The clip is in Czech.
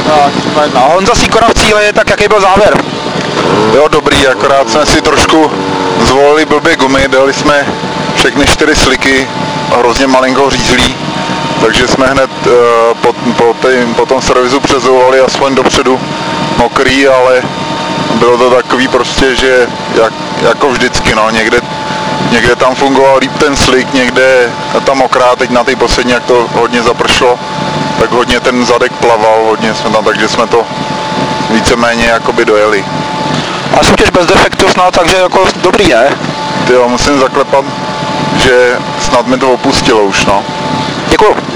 Tak, 3-2-1. Honza Sýkora v cíli, tak jaký byl závěr? Bylo dobrý, akorát jsme si trošku zvolili blbě gumy, dali jsme všechny 4 sliky, hrozně malinko řízlí, takže jsme hned po tom servisu přezouvali aspoň dopředu mokrý, ale bylo to takový prostě, že jako vždycky, no, někde tam fungoval líp ten slik, někde ta mokrá, teď na té poslední, jak to hodně zapršlo, tak hodně ten zadek plaval, hodně jsme tam, takže jsme to víceméně jakoby dojeli. A soutěž bez defektu snad, takže jako dobrý, ne? Tyjo, musím zaklepat, že snad mi to opustilo už, no. Děkuju.